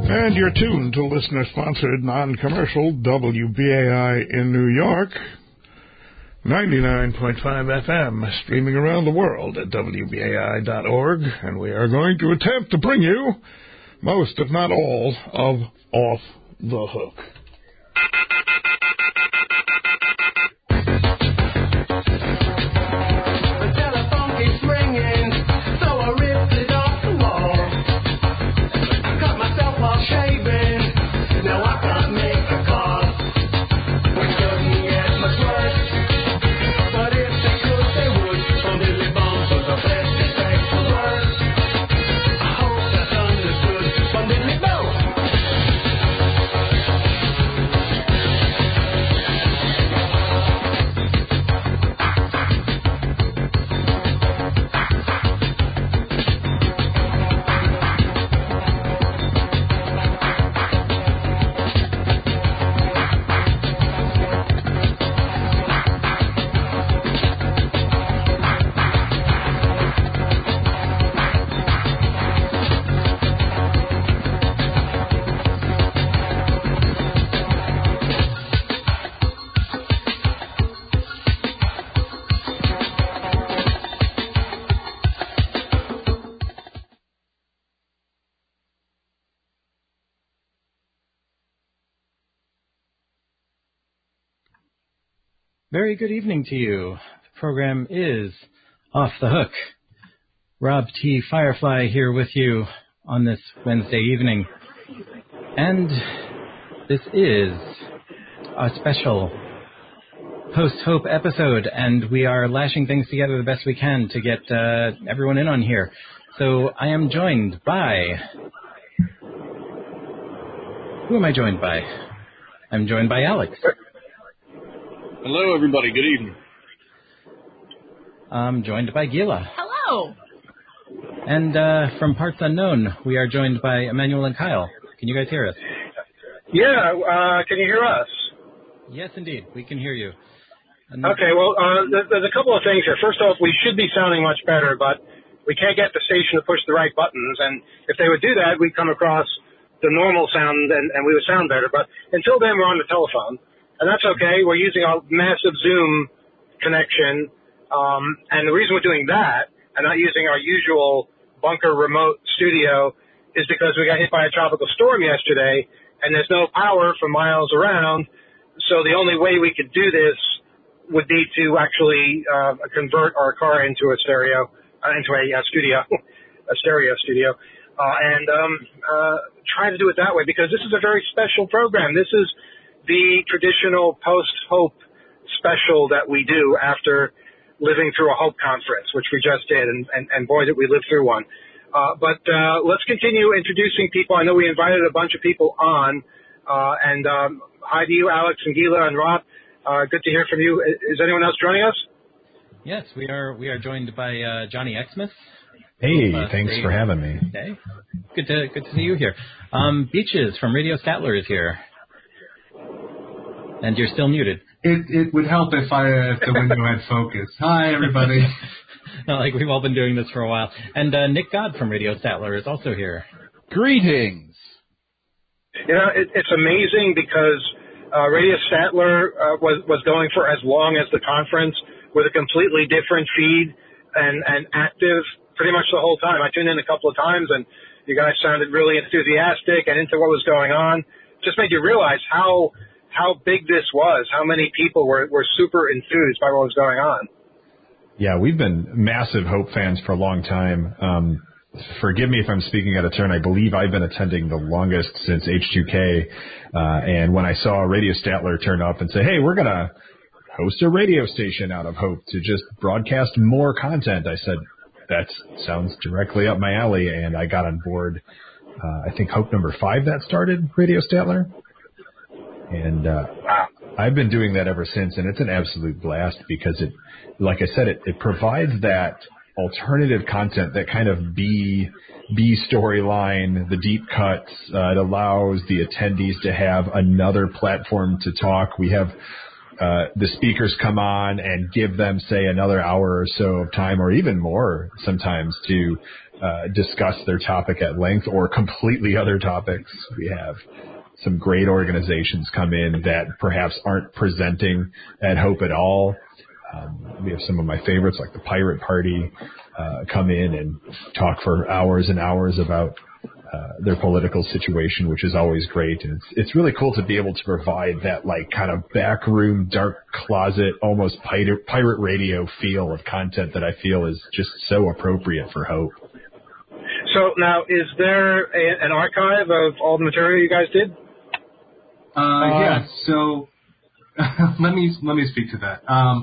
And you're tuned to listener-sponsored, non-commercial WBAI in New York, 99.5 FM, streaming around the world at WBAI.org. And we are going to attempt to bring you most, if not all, of Off the Hook. Very good evening to you. The program is Off the Hook. Rob T. Firefly here with you on this Wednesday evening. And this is a special post-Hope episode, and we are lashing things together the best we can to get everyone in on here. So I am joined by... Who am I joined by? I'm joined by Alex. Hello, everybody. Good evening. I'm joined by Gila. Hello. And from Parts Unknown, we are joined by Emmanuel and Kyle. Can you guys hear us? Yeah. Can you hear us? Yes, indeed. We can hear you. Okay. Well, there's a couple of things here. First off, we should be sounding much better, but we can't get the station to push the right buttons. And if they would do that, we'd come across the normal sound and we would sound better. But until then, we're on the telephone. And that's okay. We're using a massive Zoom connection. And the reason we're doing that and not using our usual bunker remote studio is because we got hit by a tropical storm yesterday, and there's no power for miles around. So the only way we could do this would be to actually convert our car into a stereo, into a studio, a stereo studio, and try to do it that way because this is a very special program. This is the traditional post-Hope special that we do after living through a Hope conference, which we just did, and boy, did we live through one. But let's continue introducing people. I know we invited a bunch of people on, and hi to you, Alex and Gila and Rob. Good to hear from you. Is anyone else joining us? Yes, we are joined by Johnny Xmas. Hey, thanks for having me. Okay. Good to see you here. Beaches from Radio Statler is here. And you're still muted. It would help if the window had focus. Hi, everybody. Like we've all been doing this for a while. And Nick God from Radio Statler is also here. Greetings. You know, it's amazing because Radio Statler was going for as long as the conference with a completely different feed and active pretty much the whole time. I tuned in a couple of times, and you guys sounded really enthusiastic and into what was going on. Just made you realize how big this was, how many people were super enthused by what was going on. Yeah, we've been massive Hope fans for a long time. Forgive me if I'm speaking out of turn. I believe I've been attending the longest since H2K. And when I saw Radio Statler turn up and say, hey, we're going to host a radio station out of Hope to just broadcast more content, I said, that sounds directly up my alley. And I got on board, I think Hope number 5 that started Radio Statler. And I've been doing that ever since, and it's an absolute blast because it, like I said, it provides that alternative content, that kind of B storyline, the deep cuts. It allows the attendees to have another platform to talk. We have the speakers come on and give them, say, another hour or so of time, or even more sometimes, to discuss their topic at length or completely other topics. We have some great organizations come in that perhaps aren't presenting at Hope at all. We have some of my favorites, like the Pirate Party, come in and talk for hours and hours about their political situation, which is always great. And it's really cool to be able to provide that like kind of backroom, dark closet, almost pirate radio feel of content that I feel is just so appropriate for Hope. So now, is there an archive of all the material you guys did? Yeah. So let me speak to that.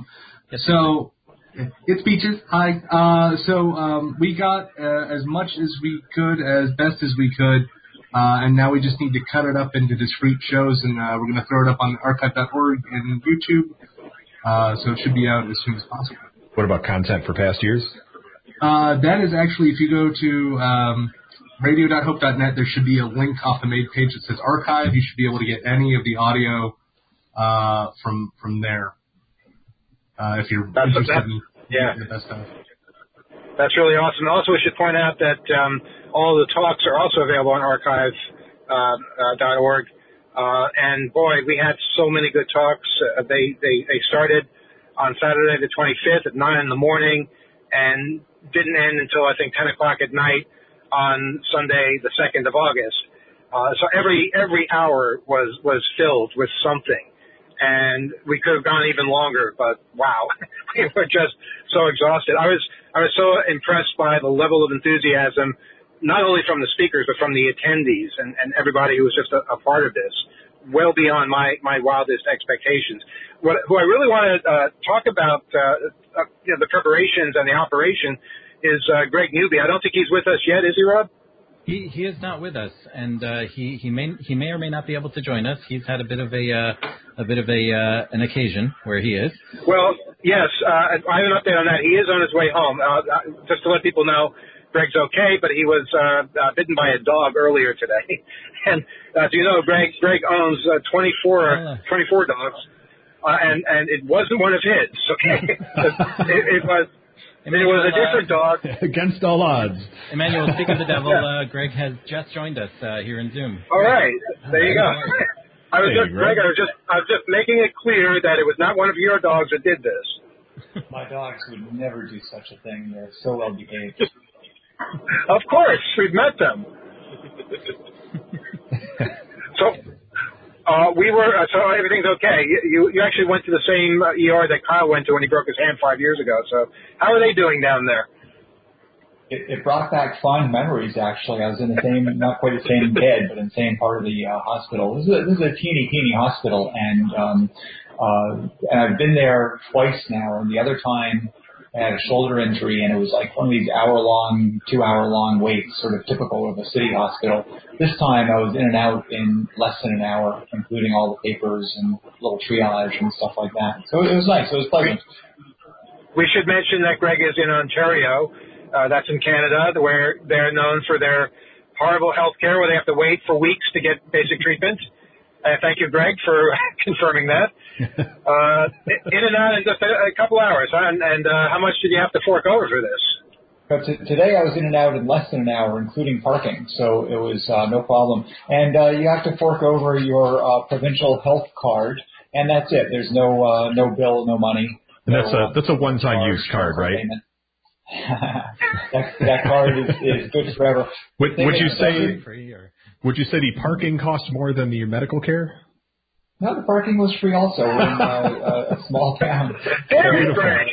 So it's Beaches. Hi. So we got as much as we could, as best as we could, and now we just need to cut it up into discrete shows, and we're going to throw it up on archive.org and YouTube. So it should be out as soon as possible. What about content for past years? That is actually, if you go to radio.hope.net, there should be a link off the main page that says archive. You should be able to get any of the audio from there. If you're interested in the best stuff. That's really awesome. Also, we should point out that all the talks are also available on archive.org. And boy, we had so many good talks. They started on Saturday the 25th at 9 in the morning and didn't end until I think 10 o'clock at night on Sunday the 2nd of August. So every hour was filled with something. And we could have gone even longer, but wow, we were just so exhausted. I was so impressed by the level of enthusiasm, not only from the speakers, but from the attendees and everybody who was just a part of this, well beyond my wildest expectations. Who I really want to talk about, the preparations and the operation is Greg Newby. I don't think he's with us yet, is he, Rob? He is not with us, and he may or may not be able to join us. He's had a bit of an occasion where he is. Well, yes, I have an update on that. He is on his way home. Just to let people know, Greg's okay, but he was bitten by a dog earlier today. And as you know, Greg owns 24 dogs, and it wasn't one of his. Okay, it was. It was a different dog. Against all odds. Emmanuel, speak of the devil, Greg has just joined us here in Zoom. All right. There you go. Greg, I was just making it clear that it was not one of your dogs that did this. My dogs would never do such a thing. They're so well behaved. Of course. We've met them. So everything's okay. You actually went to the same ER that Kyle went to when he broke his hand 5 years ago. So how are they doing down there? It brought back fond memories, actually. I was in the same, not quite the same bed, but in the same part of the hospital. This is a teeny hospital, and I've been there twice now, and the other time I had a shoulder injury, and it was like one of these 2-hour-long waits, sort of typical of a city hospital. This time I was in and out in less than an hour, including all the papers and little triage and stuff like that. So it was nice. It was pleasant. We should mention that Greg is in Ontario. That's in Canada, where they're known for their horrible health care, where they have to wait for weeks to get basic treatment. Thank you, Greg, for confirming that. In and out in just a couple hours. And how much did you have to fork over for this? But today I was in and out in less than an hour, including parking, so it was no problem. And you have to fork over your provincial health card, and that's it. There's no bill, no money. And that's a one-time use card, right? that card is good forever. Would you say the parking costs more than the medical care? No, the parking was free also. We're in a small town. Damn it, Greg!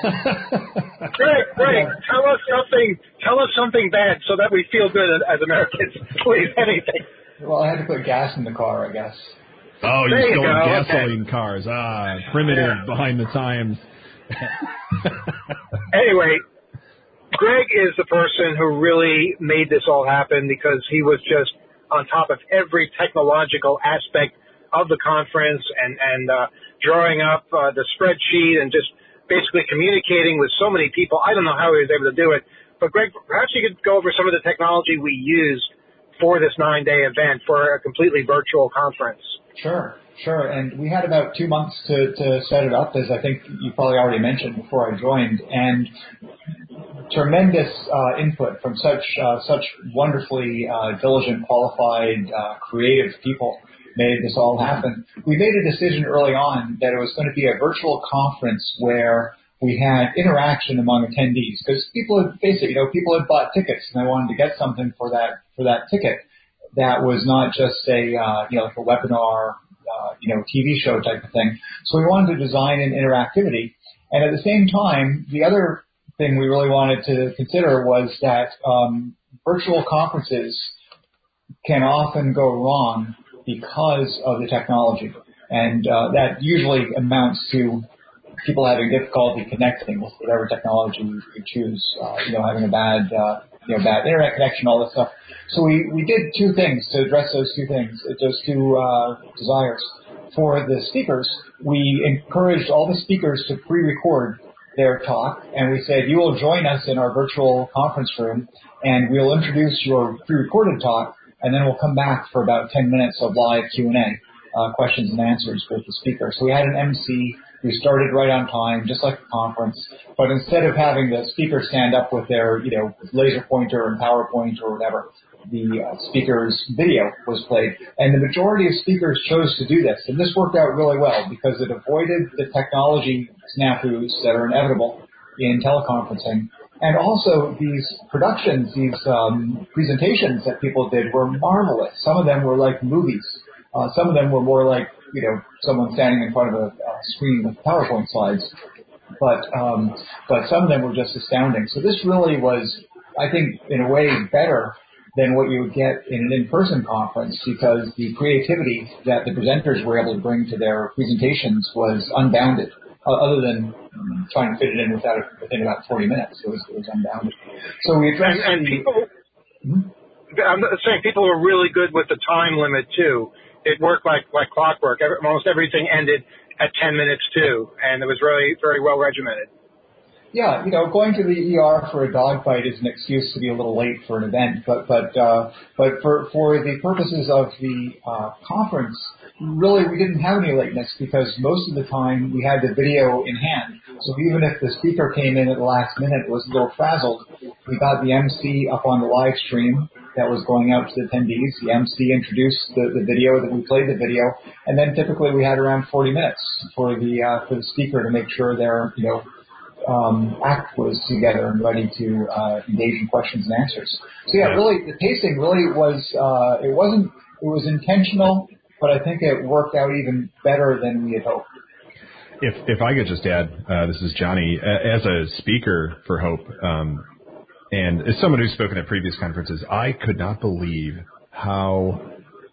Greg, tell us something bad so that we feel good as Americans. Please, anything. Well, I had to put gas in the car, I guess. Oh, you're still in gasoline cars. Primitive, behind the times. Anyway, Greg is the person who really made this all happen because he was just on top of every technological aspect of the conference and drawing up the spreadsheet and just basically communicating with so many people. I don't know how he was able to do it. But, Greg, perhaps you could go over some of the technology we used for this 9-day event, for a completely virtual conference. Sure. Sure, and we had about 2 months to set it up, as I think you probably already mentioned before I joined, and tremendous input from such wonderfully diligent, qualified, creative people made this all happen. We made a decision early on that it was going to be a virtual conference where we had interaction among attendees, because people had bought tickets and they wanted to get something for that ticket that was not just like a webinar, TV show type of thing. So we wanted to design an interactivity, and at the same time, the other thing we really wanted to consider was that virtual conferences can often go wrong because of the technology, and that usually amounts to people having difficulty connecting with whatever technology you choose, having a bad internet connection, all this stuff. So we did two things to address those two desires. For the speakers, we encouraged all the speakers to pre-record their talk, and we said, you will join us in our virtual conference room, and we'll introduce your pre-recorded talk, and then we'll come back for about 10 minutes of live Q&A, questions and answers with the speaker. So we had an MC. We started right on time, just like a conference, but instead of having the speaker stand up with their, laser pointer and PowerPoint or whatever, the speaker's video was played. And the majority of speakers chose to do this. And this worked out really well because it avoided the technology snafus that are inevitable in teleconferencing. And also these productions, these presentations that people did were marvelous. Some of them were like movies. Some of them were more like, someone standing in front of a screen with PowerPoint slides. But some of them were just astounding. So this really was, I think, in a way better than what you would get in an in-person conference, because the creativity that the presenters were able to bring to their presentations was unbounded. Other than trying to fit it in within about 40 minutes, it was unbounded. So we addressed I'm saying people were really good with the time limit too. It worked like clockwork. Almost everything ended at 10 minutes too, and it was very, very well regimented. Yeah, going to the ER for a dogfight is an excuse to be a little late for an event, but for the purposes of the conference, really we didn't have any lateness because most of the time we had the video in hand. So even if the speaker came in at the last minute, was a little frazzled, we got the MC up on the live stream that was going out to the attendees. The MC introduced the video, that we played the video, and then typically we had around 40 minutes for the speaker to make sure their act was together and ready to engage in questions and answers. So yeah, really the pacing really was it was intentional, but I think it worked out even better than we had hoped. If I could just add, this is Johnny, as a speaker for Hope, and as someone who's spoken at previous conferences, I could not believe how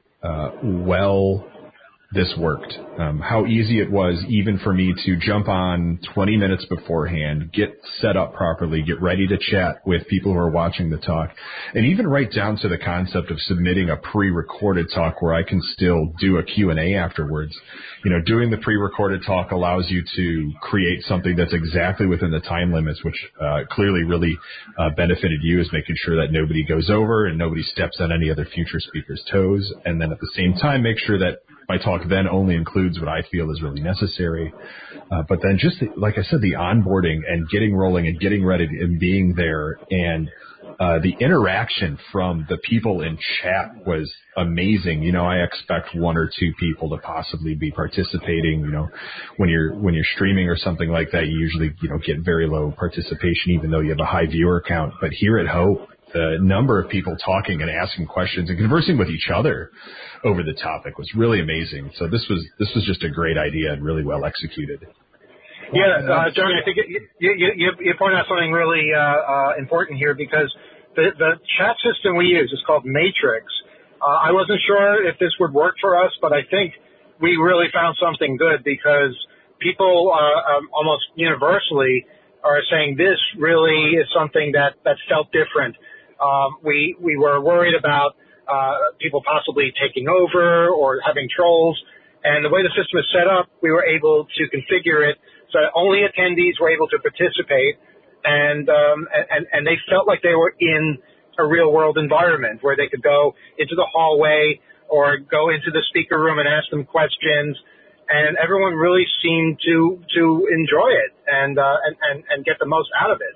well this worked, how easy it was even for me to jump on 20 minutes beforehand, get set up properly, get ready to chat with people who are watching the talk, and even right down to the concept of submitting a pre-recorded talk where I can still do a Q&A afterwards. Doing the pre-recorded talk allows you to create something that's exactly within the time limits, which clearly really benefited you, is making sure that nobody goes over and nobody steps on any other future speaker's toes, and then at the same time make sure that my talk then only includes what I feel is really necessary. But then just, like I said, the onboarding and getting rolling and getting ready and being there, and the interaction from the people in chat was amazing. I expect one or two people to possibly be participating. When you're streaming or something like that, you usually, get very low participation, even though you have a high viewer count. But here at Hope, the number of people talking and asking questions and conversing with each other over the topic was really amazing. So this was just a great idea and really well executed. Yeah, Johnny, I think you point out something really important here, because the chat system we use is called Matrix. I wasn't sure if this would work for us, but I think we really found something good, because people almost universally are saying this really is something that felt different. We were worried about people possibly taking over or having trolls, and the way the system is set up, we were able to configure it so that only attendees were able to participate, and they felt like they were in a real world environment where they could go into the hallway, or go into the speaker room and ask them questions. And everyone really seemed to enjoy it and get the most out of it.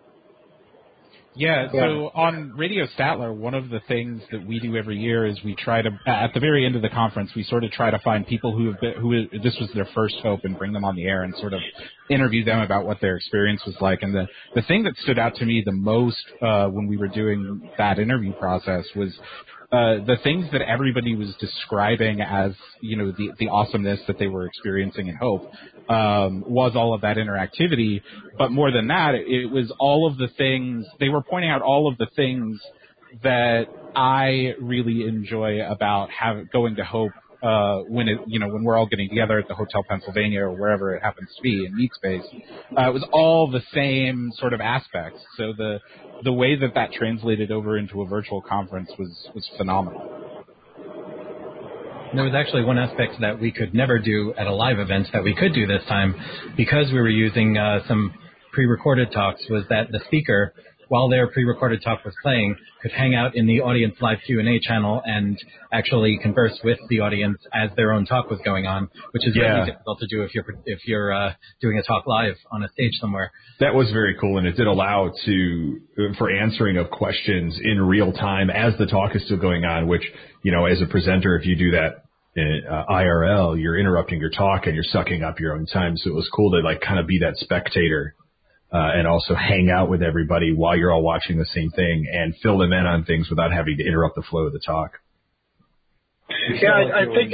Yeah, so on Radio Statler, one of the things that we do every year is we try to, at the very end of the conference, we sort of try to find people who this was their first Hope and bring them on the air and sort of interview them about what their experience was like. And the thing that stood out to me the most when we were doing that interview process was the things that everybody was describing as, the awesomeness that they were experiencing in Hope was all of that interactivity. But more than that, it was all of the things, they were pointing out all of the things that I really enjoy about going to Hope when we're all getting together at the Hotel Pennsylvania or wherever it happens to be in Meatspace. It was all the same sort of aspects. So the way that translated over into a virtual conference was phenomenal. There was actually one aspect that we could never do at a live event that we could do this time because we were using some pre-recorded talks, was that the speaker, while their pre-recorded talk was playing, could hang out in the audience live Q&A channel and actually converse with the audience as their own talk was going on, which is really difficult to do if you're doing a talk live on a stage somewhere. That was very cool, and it did allow for answering of questions in real time as the talk is still going on, which, as a presenter, if you do that IRL, you're interrupting your talk and you're sucking up your own time. So it was cool to kind of be that spectator and also hang out with everybody while you're all watching the same thing and fill them in on things without having to interrupt the flow of the talk. Yeah, I think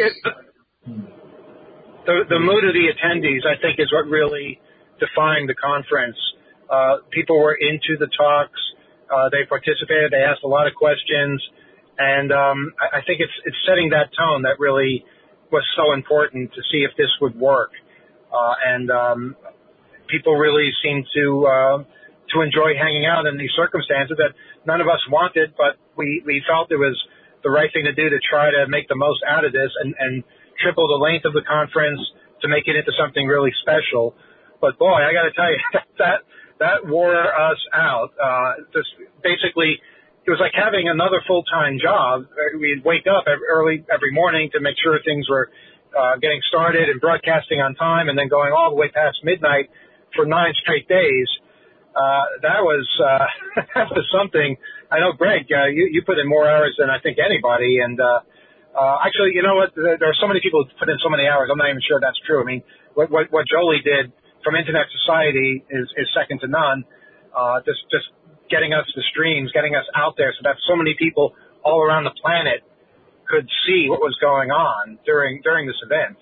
the mood of the attendees, I think, is what really defined the conference. People were into the talks. They participated. They asked a lot of questions. And I think it's setting that tone that really was so important to see if this would work. People really seem to enjoy hanging out in these circumstances that none of us wanted, but we felt it was the right thing to do to try to make the most out of this and triple the length of the conference to make it into something really special. But boy, I got to tell you, that wore us out. Just basically, it was like having another full-time job. We'd wake up early every morning to make sure things were getting started and broadcasting on time, and then going all the way past midnight for 9 straight days. That was something. I know, Greg, you put in more hours than I think anybody. And actually, you know what? There are so many people who put in so many hours. I'm not even sure that's true. I mean, what Jolie did from Internet Society is second to none. Just getting us the streams, getting us out there so that so many people all around the planet could see what was going on during this event.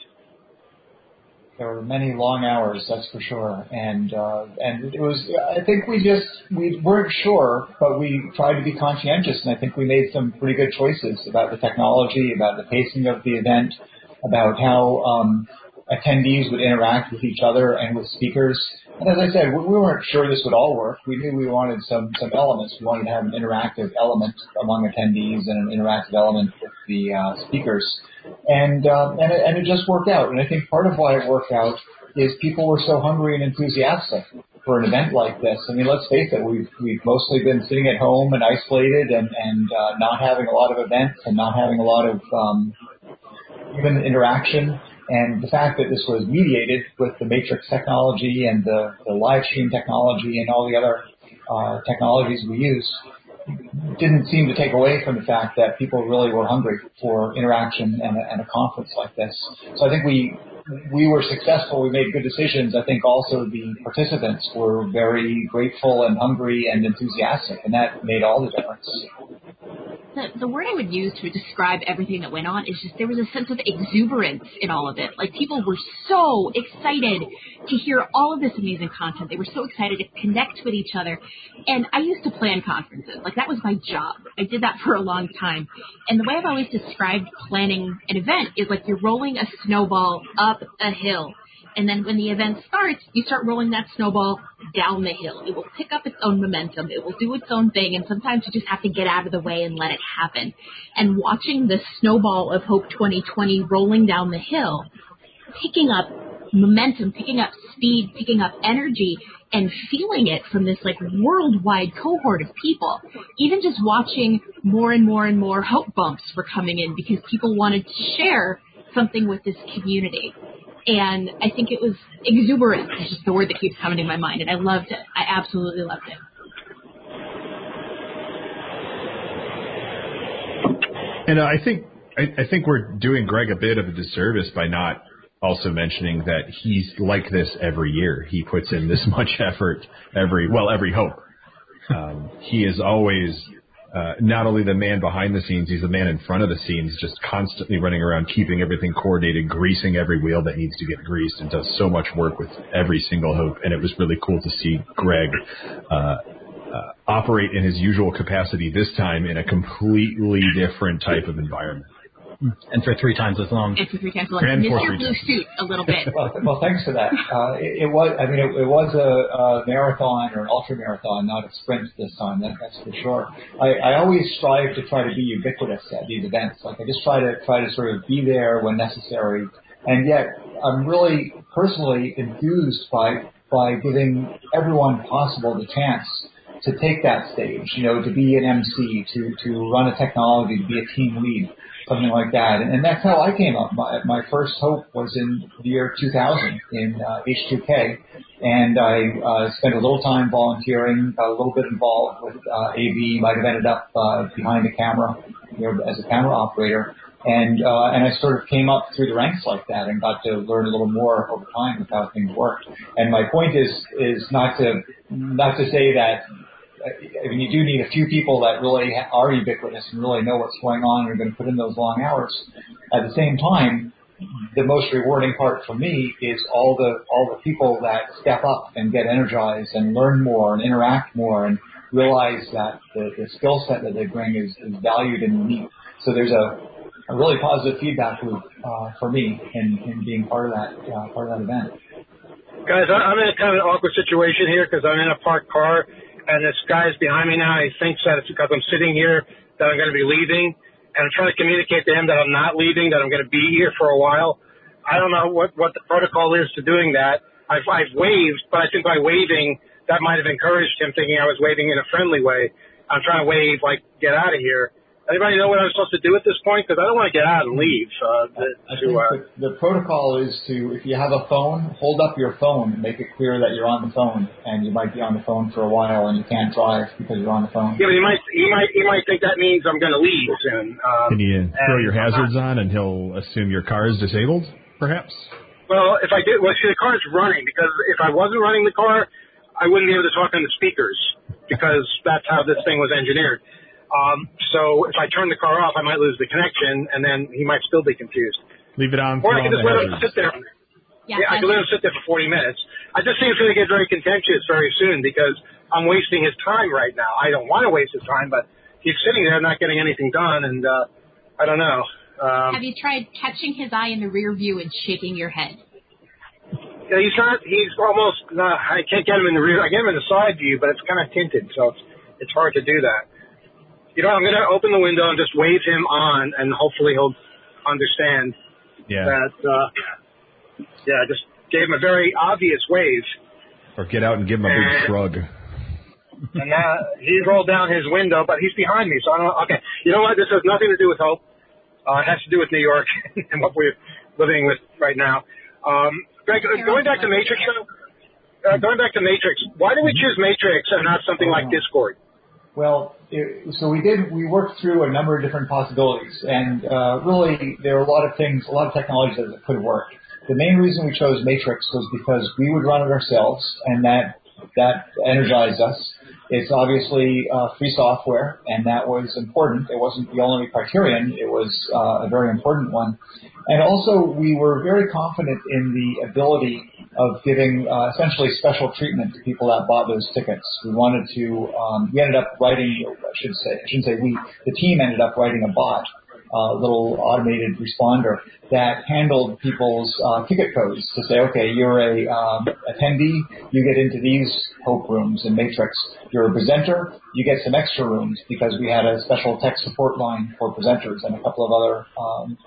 There were many long hours, that's for sure. And it was, I think we weren't sure, but we tried to be conscientious, and I think we made some pretty good choices about the technology, about the pacing of the event, about how attendees would interact with each other and with speakers. And as I said, we weren't sure this would all work. We knew we wanted some elements. We wanted to have an interactive element among attendees and an interactive element with the speakers. And it just worked out. And I think part of why it worked out is people were so hungry and enthusiastic for an event like this. I mean, let's face it, we've mostly been sitting at home and isolated and not having a lot of events and not having a lot of human interaction. And the fact that this was mediated with the Matrix technology and the live stream technology and all the other technologies we use didn't seem to take away from the fact that people really were hungry for interaction and a conference like this. So I think we were successful. We made good decisions. I think also the participants were very grateful and hungry and enthusiastic, and that made all the difference. The word I would use to describe everything that went on is just there was a sense of exuberance in all of it. Like, people were so excited to hear all of this amazing content. They were so excited to connect with each other. And I used to plan conferences. Like, that was my job. I did that for a long time. And the way I've always described planning an event is like you're rolling a snowball up a hill. And then when the event starts, you start rolling that snowball down the hill. It will pick up its own momentum. It will do its own thing. And sometimes you just have to get out of the way and let it happen. And watching the snowball of Hope 2020 rolling down the hill, picking up momentum, picking up speed, picking up energy, and feeling it from this like worldwide cohort of people. Even just watching more and more and more hope bumps were coming in because people wanted to share something with this community. And I think it was exuberant is just the word that keeps coming to my mind, and I loved it. I absolutely loved it. And I think we're doing Greg a bit of a disservice by not also mentioning that he's like this every year. He puts in this much effort every hope. He is always not only the man behind the scenes, he's the man in front of the scenes, just constantly running around, keeping everything coordinated, greasing every wheel that needs to get greased, and does so much work with every single hope. And it was really cool to see Greg operate in his usual capacity this time in a completely different type of environment. And for 3 times as long. And for 3 times as long. And Mr. Blue Suit a little bit. Well, thanks for that. It was a marathon or an ultra marathon, not a sprint this time. That's for sure. I always strive to try to be ubiquitous at these events. Like I just try to sort of be there when necessary. And yet I'm really personally enthused by giving everyone possible the chance to take that stage, to be an MC, to run a technology, to be a team lead, something like that. And that's how I came up. My first hope was in the year 2000 in H2K, and I spent a little time volunteering, got a little bit involved with AV, might have ended up behind the camera, as a camera operator. And I sort of came up through the ranks like that and got to learn a little more over time of how things worked. And my point is not to say that. I mean, you do need a few people that really are ubiquitous and really know what's going on and are going to put in those long hours. At the same time, the most rewarding part for me is all the people that step up and get energized and learn more and interact more and realize that the skill set that they bring is valued and unique. So there's a really positive feedback loop for me in being part of that event. Guys, I'm in a kind of an awkward situation here because I'm in a parked car. And this guy's behind me now. He thinks that it's because I'm sitting here that I'm going to be leaving. And I'm trying to communicate to him that I'm not leaving, that I'm going to be here for a while. I don't know what the protocol is to doing that. I've waved, but I think by waving, that might have encouraged him, thinking I was waving in a friendly way. I'm trying to wave, like, get out of here. Anybody know what I'm supposed to do at this point? Because I don't want to get out and leave. I think the protocol is to, if you have a phone, hold up your phone and make it clear that you're on the phone, and you might be on the phone for a while and you can't drive because you're on the phone. Yeah, but he might think that means I'm going to leave soon. Can you throw your hazards on and he'll assume your car is disabled, perhaps? Well, if I did, see, the car's running, because if I wasn't running the car, I wouldn't be able to talk on the speakers, because that's how this thing was engineered. So if I turn the car off, I might lose the connection, and then he might still be confused. Leave it on. Or I can just let him sit there. Yeah, I can let him sit there for 40 minutes. I just think it's going to get very contentious very soon because I'm wasting his time right now. I don't want to waste his time, but he's sitting there not getting anything done, and I don't know. Have you tried catching his eye in the rear view and shaking your head? Yeah, he's almost, I can't get him in the rear. I get him in the side view, but it's kind of tinted, so it's hard to do that. I'm going to open the window and just wave him on, and hopefully he'll understand that, I just gave him a very obvious wave. Or get out and give him a big shrug. And now he rolled down his window, but he's behind me, so I don't know. Okay, you know what? This has nothing to do with Hope. It has to do with New York and what we're living with right now. Greg, going back to Matrix, why did we choose Matrix and not something like Discord? Well, we worked through a number of different possibilities, and really there are a lot of technologies that could work. The main reason we chose Matrix was because we would run it ourselves, and that energized us. It's obviously free software, and that was important. It wasn't the only criterion. It was a very important one. And also, we were very confident in the ability of giving essentially special treatment to people that bought those tickets. We ended up writing, the team ended up writing a bot, a little automated responder that handled people's ticket codes to say, okay, you're a attendee, you get into these Hope rooms in Matrix. You're a presenter, you get some extra rooms because we had a special tech support line for presenters and a couple of other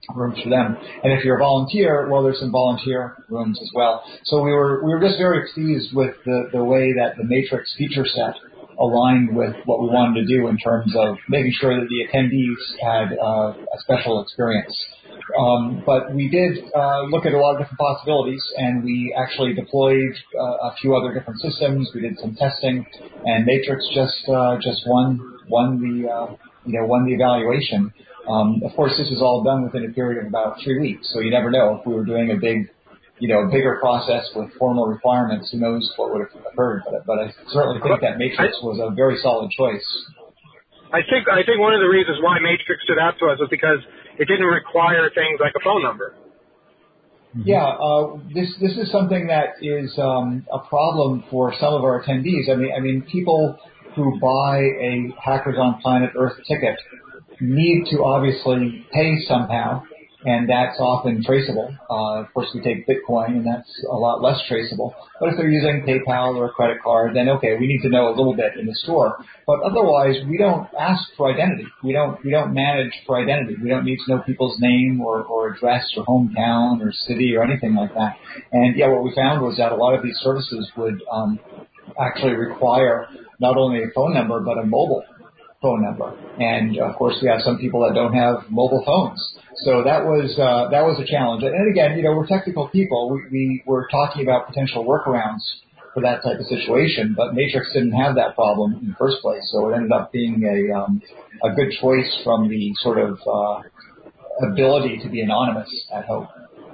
rooms for them. And if you're a volunteer, well, there's some volunteer rooms as well. So we were just very pleased with the way that the Matrix feature set aligned with what we wanted to do in terms of making sure that the attendees had a special experience. But we did look at a lot of different possibilities, and we actually deployed a few other different systems. We did some testing, and Matrix just won the evaluation. Of course, this was all done within a period of about 3 weeks, so you never know. If we were doing a bigger process with formal requirements, who knows what would have occurred. But I certainly think that Matrix was a very solid choice. I think one of the reasons why Matrix stood out to us was because it didn't require things like a phone number. Yeah, this is something that is a problem for some of our attendees. I mean, people who buy a Hackers on Planet Earth ticket need to obviously pay somehow, and that's often traceable. Of course, we take Bitcoin, and that's a lot less traceable. But if they're using PayPal or a credit card, then okay, we need to know a little bit in the store. But otherwise, we don't ask for identity. We don't manage for identity. We don't need to know people's name or address or hometown or city or anything like that. And yeah, what we found was that a lot of these services would actually require not only a phone number but a mobile phone number. And of course, we have some people that don't have mobile phones. So that was a challenge. And again, we're technical people. We were talking about potential workarounds for that type of situation, but Matrix didn't have that problem in the first place. So it ended up being a good choice from the sort of ability to be anonymous at Hope.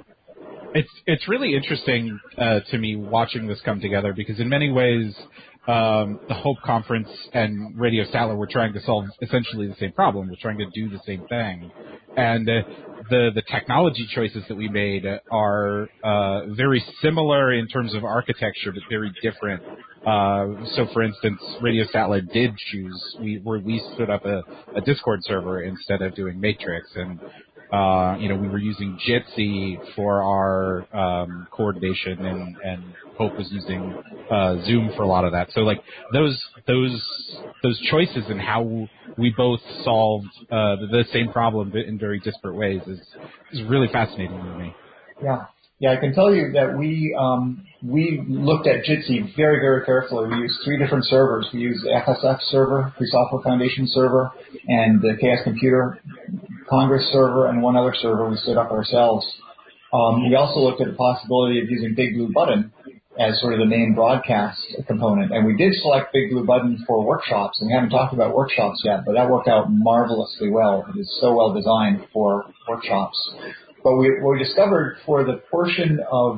It's really interesting to me watching this come together, because in many ways the Hope Conference and Radio Statler were trying to solve essentially the same problem. We're trying to do the same thing. And the technology choices that we made are very similar in terms of architecture, but very different. So, for instance, Radio Statler did choose, we stood up a Discord server instead of doing Matrix, and we were using Jitsi for our coordination, and Hope was using Zoom for a lot of that. So, like those choices and how we both solved the same problem in very disparate ways is really fascinating to me. Yeah, I can tell you that we looked at Jitsi very, very carefully. We used 3 different servers. We used the FSF server, Free Software Foundation server, and the Chaos Computer Congress server, and one other server we stood up ourselves. We also looked at the possibility of using Big Blue Button as sort of the main broadcast component. And we did select Big Blue Button for workshops, and we haven't talked about workshops yet, but that worked out marvelously well. It is so well designed for workshops. But we discovered for the portion of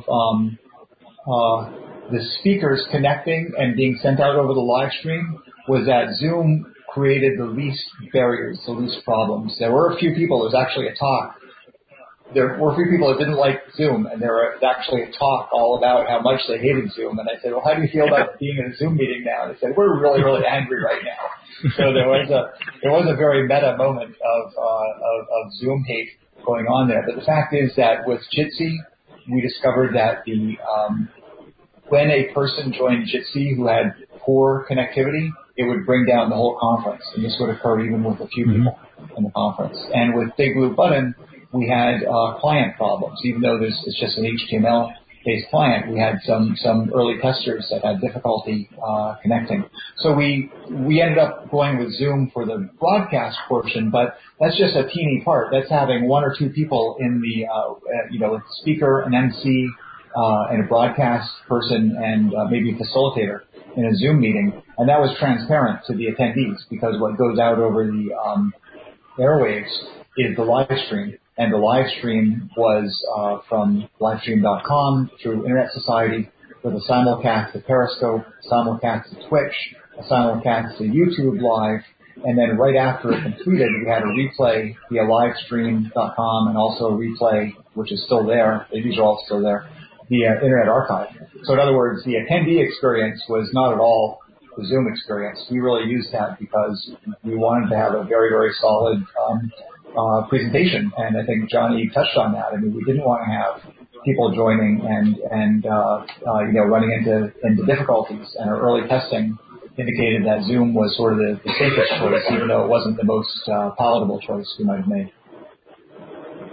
the speakers connecting and being sent out over the live stream was that Zoom created the least barriers, the least problems. There were a few people, there was actually a talk. There were a few people that didn't like Zoom, and there was actually a talk all about how much they hated Zoom. And I said, well, how do you feel about being in a Zoom meeting now? And they said, we're really, really angry right now. So there was a very meta moment of Zoom hate going on there. But the fact is that with Jitsi, we discovered that when a person joined Jitsi who had poor connectivity, it would bring down the whole conference. And this would occur even with a few people in the conference. And with Big Blue Button, we had client problems. Even though it's just an HTML-based client, we had some early testers that had difficulty connecting. So we ended up going with Zoom for the broadcast portion, but that's just a teeny part. That's having 1 or 2 people in the, a speaker, an MC, and a broadcast person, and maybe a facilitator in a Zoom meeting. And that was transparent to the attendees, because what goes out over the airwaves is the live stream. And the live stream was from livestream.com through Internet Society with a simulcast to Periscope, simulcast to Twitch, a simulcast to YouTube Live, and then right after it completed, we had a replay via livestream.com and also a replay, which is still there. These are all still there, via Internet Archive. So in other words, the attendee experience was not at all the Zoom experience. We really used that because we wanted to have a very, very solid presentation, and I think Johnny touched on that. I mean, we didn't want to have people joining and running into difficulties, and our early testing indicated that Zoom was sort of the safest choice, even though it wasn't the most palatable choice we might have made.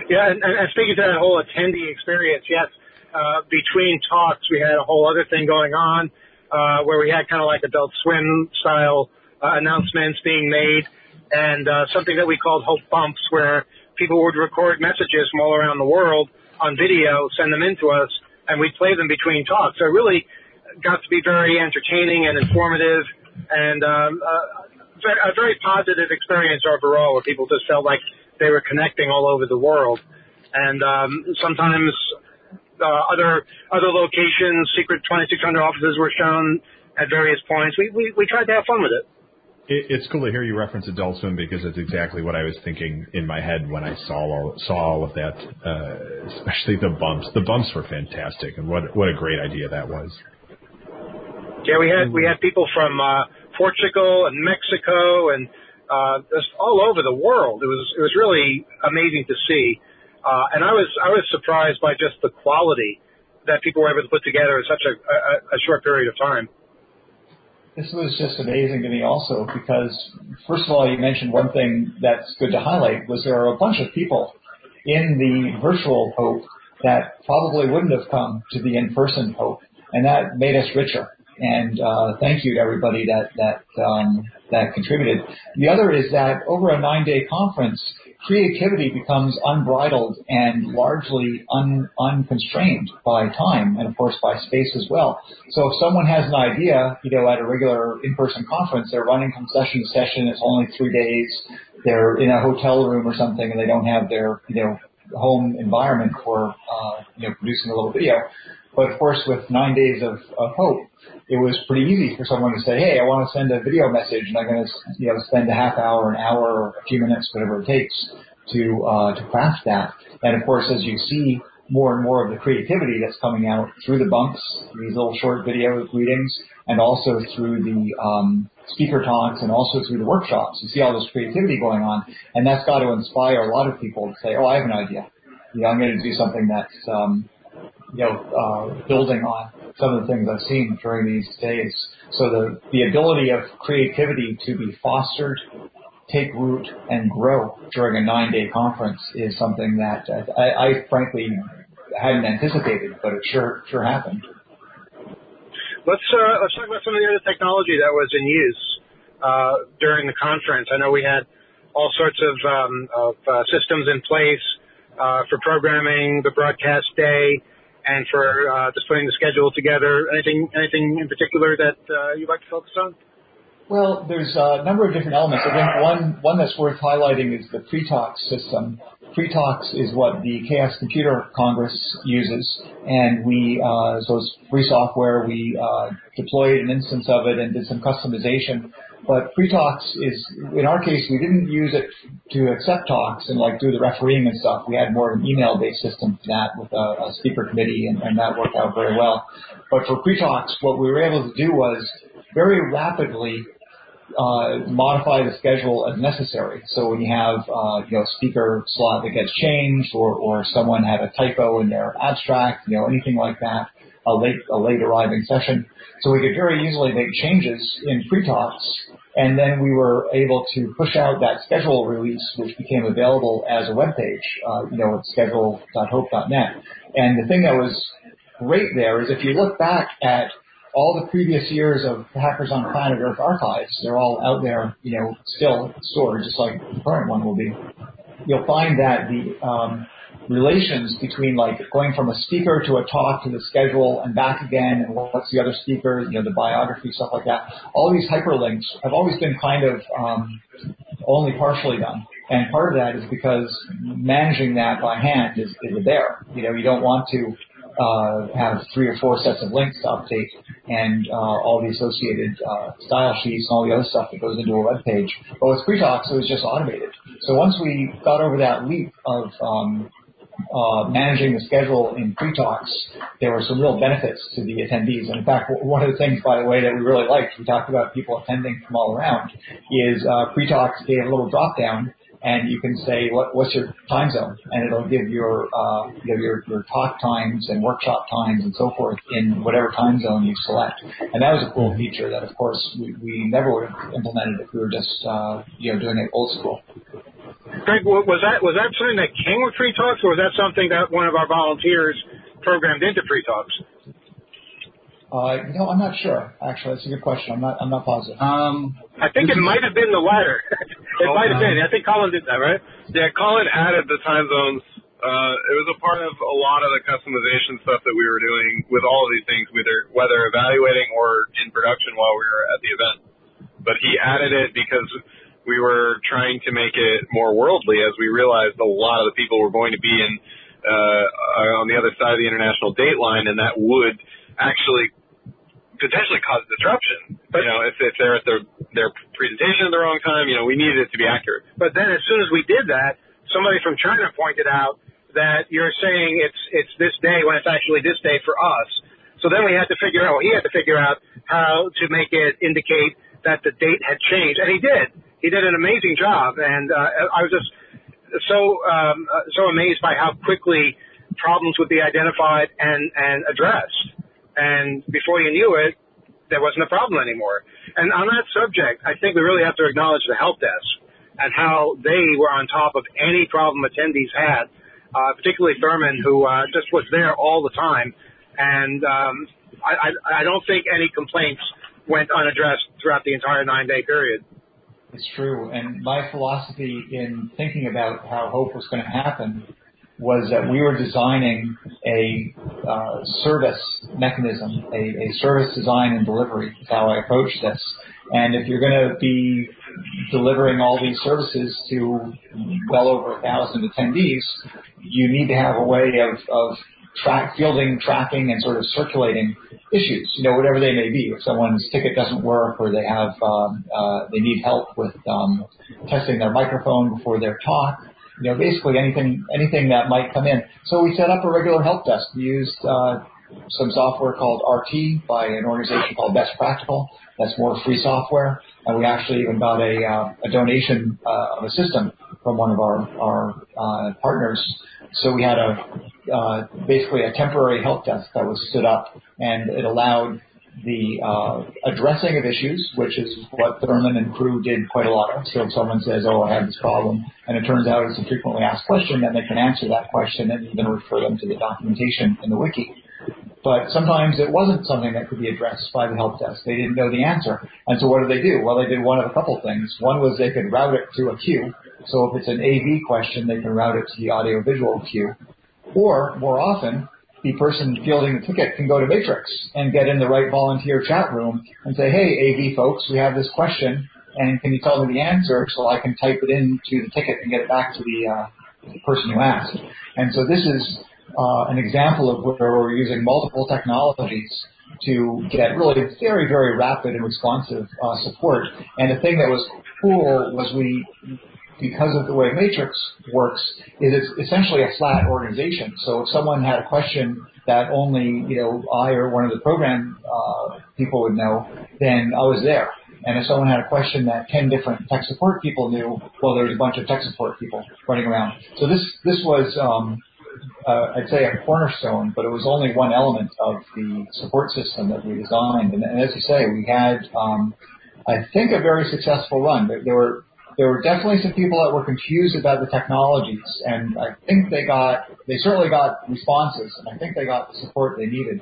Yeah, and speaking to that whole attendee experience, yes, between talks we had a whole other thing going on where we had kind of like Adult Swim style announcements being made, and something that we called Hope Bumps, where people would record messages from all around the world on video, send them in to us, and we'd play them between talks. So it really got to be very entertaining and informative, and a very positive experience overall, where people just felt like they were connecting all over the world. And sometimes other locations, secret 2600 offices were shown at various points. We tried to have fun with it. It's cool to hear you reference Adult Swim, because it's exactly what I was thinking in my head when I saw all of that, especially the bumps. The bumps were fantastic, and what a great idea that was. Yeah, we had people from Portugal and Mexico and just all over the world. It was really amazing to see, and I was surprised by just the quality that people were able to put together in such a short period of time. This was just amazing to me also because, first of all, you mentioned one thing that's good to highlight was there are a bunch of people in the virtual Hope that probably wouldn't have come to the in-person Hope, and that made us richer. And thank you to everybody that contributed. The other is that over a 9-day conference, creativity becomes unbridled and largely unconstrained by time and, of course, by space as well. So if someone has an idea, at a regular in-person conference, they're running from session to session, it's only 3 days, they're in a hotel room or something, and they don't have their, home environment for, producing a little video. But, of course, with 9 days of Hope, it was pretty easy for someone to say, hey, I want to send a video message, and I'm going to, spend a half hour, an hour, or a few minutes, whatever it takes to craft that. And, of course, as you see more and more of the creativity that's coming out through the bumps, these little short video greetings, and also through the speaker talks and also through the workshops, you see all this creativity going on, and that's got to inspire a lot of people to say, oh, I have an idea. I'm going to do something that's building on some of the things I've seen during these days. So the ability of creativity to be fostered, take root, and grow during a 9-day conference is something that I frankly hadn't anticipated, but it sure happened. Let's talk about some of the other technology that was in use during the conference. I know we had all sorts of systems in place for programming the broadcast day, and for just putting the schedule together. Anything in particular that you'd like to focus on? Well, there's a number of different elements. I think one that's worth highlighting is the Pretox system. Pretox is what the Chaos Computer Congress uses, and so it's free software. We deployed an instance of it and did some customization. But Pretox is, in our case, we didn't use it to accept talks and do the refereeing and stuff. We had more of an email-based system for that with a speaker committee, and that worked out very well. But for Pretox, what we were able to do was very rapidly modify the schedule as necessary. So when you have a speaker slot that gets changed, or someone had a typo in their abstract, anything like that, a late arriving session. So we could very easily make changes in Pretox, and then we were able to push out that schedule release, which became available as a web page, at schedule.hope.net. And the thing that was great there is if you look back at all the previous years of Hackers on Planet Earth archives, they're all out there, still stored, just like the current one will be. You'll find that the relations between going from a speaker to a talk to the schedule and back again, and what's the other speaker, the biography, stuff like that. All these hyperlinks have always been kind of only partially done. And part of that is because managing that by hand is a bear. You don't want to have 3 or 4 sets of links to update and all the associated style sheets and all the other stuff that goes into a web page. But with Pretox, it was just automated. So once we got over that leap of managing the schedule in Pretox, there were some real benefits to the attendees. And in fact, one of the things, by the way, that we really liked, we talked about people attending from all around, is Pretox gave a little drop down, and you can say what's your time zone, and it'll give your talk times and workshop times and so forth in whatever time zone you select. And that was a cool feature that, of course, we never would have implemented if we were just doing it old school. Greg, was that something that came with Free Talks, or was that something that one of our volunteers programmed into Free Talks? I'm not sure. Actually, that's a good question. I'm not positive. I think it might have been the latter. It might have been. I think Colin did that, right? Yeah, Colin added the time zones. It was a part of a lot of the customization stuff that we were doing with all of these things, whether evaluating or in production while we were at the event. But he added it because we were trying to make it more worldly, as we realized a lot of the people were going to be on the other side of the international date line, and that would actually potentially cause disruption. But, if they're at their presentation at the wrong time, we needed it to be accurate. But then as soon as we did that, somebody from China pointed out that you're saying it's this day when it's actually this day for us. So then he had to figure out how to make it indicate that the date had changed. And he did. He did an amazing job. And I was just so amazed by how quickly problems would be identified and addressed. And before you knew it, there wasn't a problem anymore. And on that subject, I think we really have to acknowledge the help desk and how they were on top of any problem attendees had, particularly Thurman, who just was there all the time. And I don't think any complaints went unaddressed throughout the entire 9-day period. It's true. And my philosophy in thinking about how Hope was going to happen was that we were designing a service mechanism, a service design and delivery is how I approach this. And if you're going to be delivering all these services to well over 1,000 attendees, you need to have a way of fielding, tracking, and sort of circulating issues, whatever they may be. If someone's ticket doesn't work, or they have they need help with testing their microphone before their talk, basically anything that might come in. So we set up a regular help desk. We used some software called RT by an organization called Best Practical. That's more free software. And we actually even got a donation of a system from one of our partners. So we had basically a temporary help desk that was stood up, and it allowed the addressing of issues, which is what Thurman and crew did quite a lot of. So if someone says, I have this problem, and it turns out it's a frequently asked question, then they can answer that question and even refer them to the documentation in the wiki. But sometimes it wasn't something that could be addressed by the help desk. They didn't know the answer. And so what did? Well, they did one of a couple things. One was they could route it to a queue. So if it's an AV question, they can route it to the audio-visual queue. Or, more often, the person fielding the ticket can go to Matrix and get in the right volunteer chat room and say, hey, AV folks, we have this question, and can you tell me the answer so I can type it into the ticket and get it back to the person who asked? And so this is an example of where we're using multiple technologies to get really very, very rapid and responsive support. And the thing that was cool was because of the way Matrix works, it's essentially a flat organization. So if someone had a question that only I or one of the program people would know, then I was there. And if someone had a question that 10 different tech support people knew, well, there was a bunch of tech support people running around. So this was I'd say a cornerstone, but it was only one element of the support system that we designed. And as you say, we had I think a very successful run. There were definitely some people that were confused about the technologies, and I think they certainly got responses, and I think they got the support they needed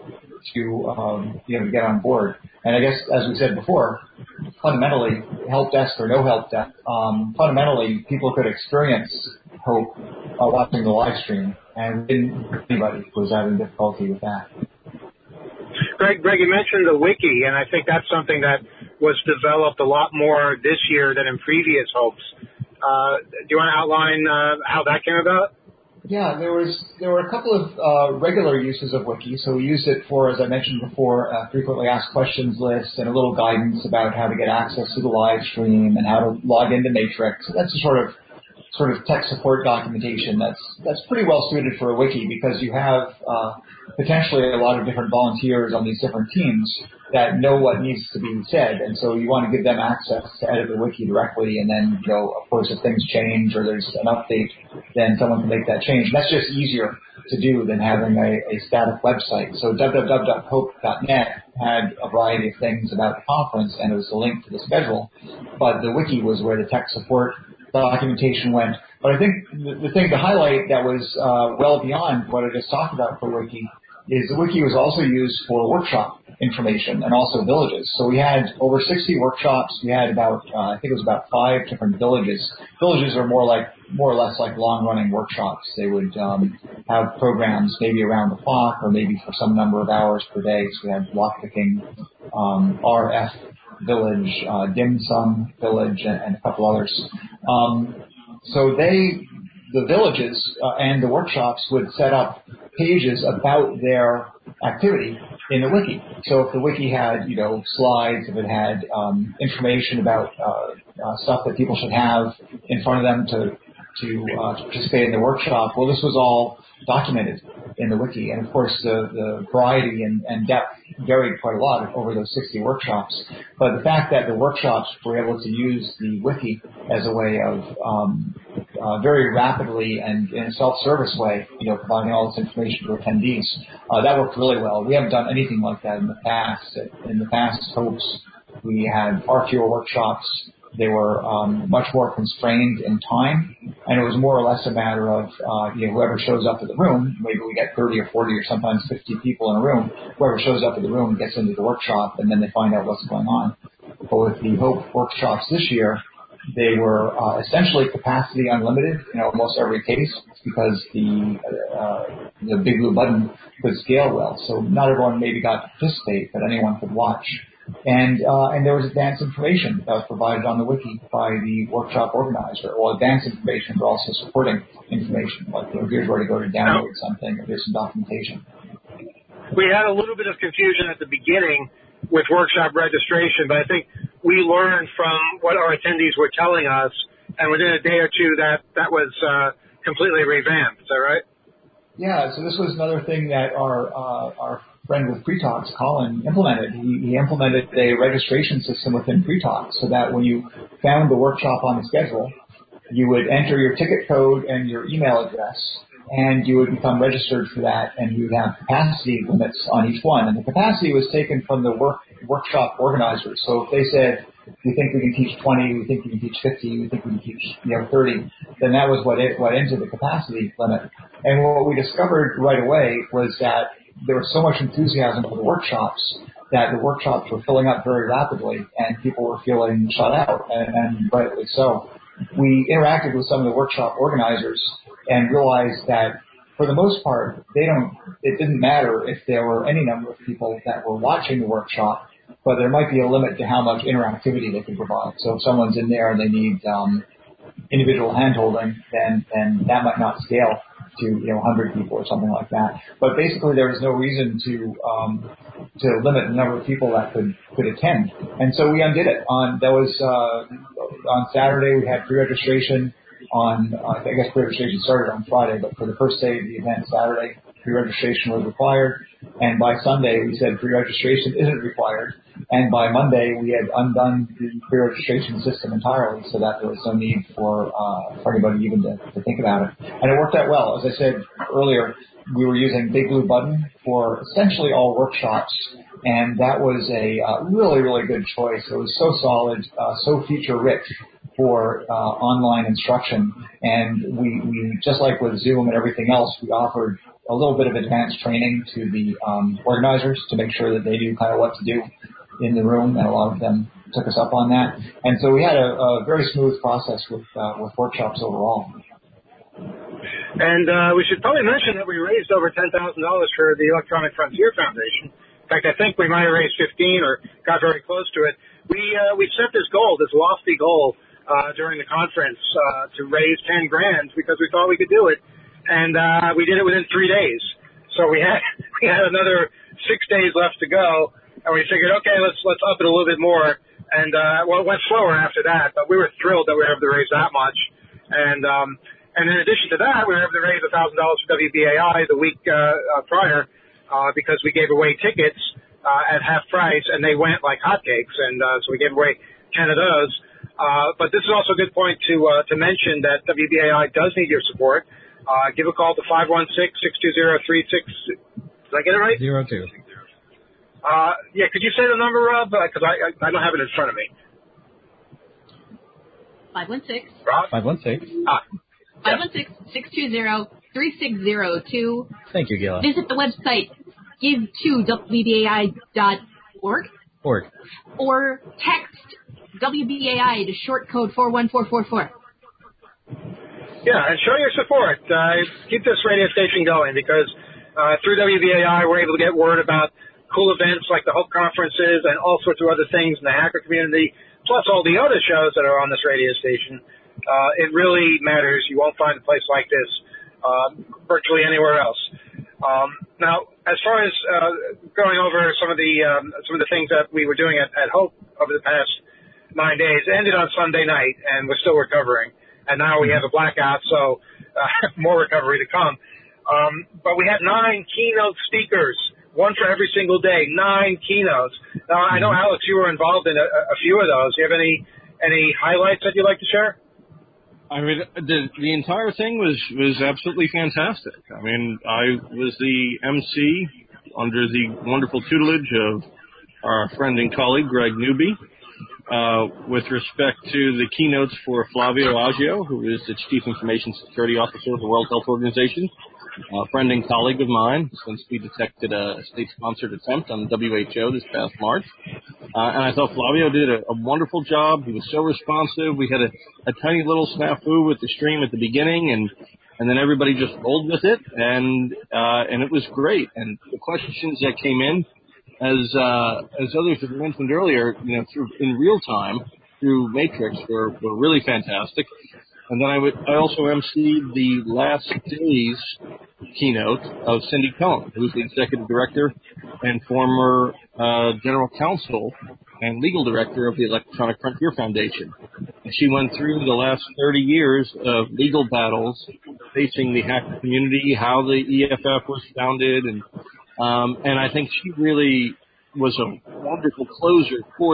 to get on board. And I guess, as we said before, fundamentally, help desk or no help desk, fundamentally people could experience Hope watching the live stream, and anybody was having difficulty with that. Greg, you mentioned the wiki, and I think that's something that was developed a lot more this year than in previous Hopes. Do you want to outline how that came about? Yeah, there were a couple of regular uses of wiki. So we used it for, as I mentioned before, a frequently asked questions list and a little guidance about how to get access to the live stream and how to log into Matrix. That's a sort of tech support documentation that's pretty well suited for a wiki, because you have potentially a lot of different volunteers on these different teams that know what needs to be said, and so you want to give them access to edit the wiki directly, and then, of course, if things change or there's an update, then someone can make that change. And that's just easier to do than having a static website. So www.hope.net had a variety of things about the conference, and it was a link to the schedule, but the wiki was where the tech support documentation went. But I think the thing to highlight that was well beyond what I just talked about for Wiki is the Wiki was also used for workshop information and also villages. So we had over 60 workshops. We had about, I think it was about 5 different villages. Villages are more or less like long-running workshops. They would have programs maybe around the clock or maybe for some number of hours per day. So we had lockpicking, RF village, dim sum village, and a couple others. So the villages and the workshops would set up pages about their activity in the wiki. So if the wiki had, slides, if it had information about stuff that people should have in front of them to participate in the workshop, well, this was all documented in the wiki. And of course, the variety and depth varied quite a lot over those 60 workshops. But the fact that the workshops were able to use the wiki as a way of very rapidly and in a self-service way, providing all this information to attendees, that worked really well. We haven't done anything like that in the past. In the past hopes, we had far fewer workshops. They were much more constrained in time, and it was more or less a matter of whoever shows up at the room. Maybe we get 30 or 40 or sometimes 50 people in a room. Whoever shows up at the room gets into the workshop, and then they find out what's going on. But with the Hope workshops this year, they were essentially capacity unlimited in almost every case because the Big Blue Button could scale well. So not everyone maybe got to participate, but anyone could watch. And there was advanced information that was provided on the wiki by the workshop organizer, or advanced information, but also supporting information, like here's where to go to download something, or here's some documentation. We had a little bit of confusion at the beginning with workshop registration, but I think we learned from what our attendees were telling us, and within a day or two that was completely revamped. Is that right? Yeah, so this was another thing that our friend with Pretalks, Colin, implemented. He implemented a registration system within Pretalks so that when you found the workshop on the schedule, you would enter your ticket code and your email address, and you would become registered for that, and you would have capacity limits on each one. And the capacity was taken from the workshop organizers. So if they said, we think we can teach 20, we think we can teach 50, we think we can teach 30, then that was what entered the capacity limit. And what we discovered right away was that there was so much enthusiasm for the workshops that the workshops were filling up very rapidly, and people were feeling shut out, and rightly so. We interacted with some of the workshop organizers and realized that for the most part, it didn't matter if there were any number of people that were watching the workshop, but there might be a limit to how much interactivity they could provide. So if someone's in there and they need individual handholding, then that might not scale to 100 people or something like that. But basically, there was no reason to limit the number of people that could attend, and so we undid it. On Saturday we had pre-registration. I guess pre-registration started on Friday, but for the first day of the event, Saturday, pre-registration was required. And by Sunday, we said pre-registration isn't required. And by Monday, we had undone the pre-registration system entirely, so that there was no need for anybody even to think about it. And it worked out well. As I said earlier, we were using Big Blue Button for essentially all workshops, and that was a really, really good choice. It was so solid, so feature-rich for online instruction, and we just like with Zoom and everything else, we offered a little bit of advanced training to the organizers to make sure that they knew kind of what to do in the room, and a lot of them took us up on that. And so we had a very smooth process with workshops overall. And we should probably mention that we raised over $10,000 for the Electronic Frontier Foundation. In fact, I think we might have raised 15 or got very close to it. We set this goal, this lofty goal, during the conference to raise $10,000 because we thought we could do it, and we did it within 3 days. So we had another 6 days left to go, and we figured, okay, let's up it a little bit more. And it went slower after that, but we were thrilled that we were able to raise that much. And in addition to that, we were able to raise $1,000 for WBAI the week prior because we gave away tickets at half price, and they went like hotcakes. And so we gave away 10 of those. But this is also a good point to mention that WBAI does need your support. Give a call to 516-620-36. Did I get it right? 02. Yeah, could you say the number, Rob? Because I don't have it in front of me. 516. Rob? 516. 516-620-3602. Thank you, Gila. Visit the website give2wbai.org. Or text WBAI to short code 41444. Yeah, and show your support. Keep this radio station going because through WBAI we're able to get word about cool events like the Hope Conferences and all sorts of other things in the hacker community, plus all the other shows that are on this radio station. It really matters. You won't find a place like this virtually anywhere else. Now, as far as going over some of the things that we were doing at Hope over the past 9 days, it ended on Sunday night, and we're still recovering. And now we have a blackout, so more recovery to come. But we had 9 keynote speakers, one for every single day, 9 keynotes. Now, I know, Alex, you were involved in a few of those. Do you have any highlights that you'd like to share? I mean, the entire thing was absolutely fantastic. I mean, I was the MC under the wonderful tutelage of our friend and colleague, Greg Newby, with respect to the keynotes for Flavio Aggio, who is the Chief Information Security Officer of the World Health Organization, a friend and colleague of mine, since we detected a state-sponsored attempt on the WHO this past March. And I thought Flavio did a wonderful job. He was so responsive. We had a tiny little snafu with the stream at the beginning, and then everybody just rolled with it, and it was great. And the questions that came in, as others have mentioned earlier, in real time through Matrix were really fantastic. And then I also emceed the last day's keynote of Cindy Cohen, who's the executive director and former general counsel and legal director of the Electronic Frontier Foundation. And she went through the last 30 years of legal battles facing the hacker community, how the EFF was founded, and I think she really was a wonderful closer for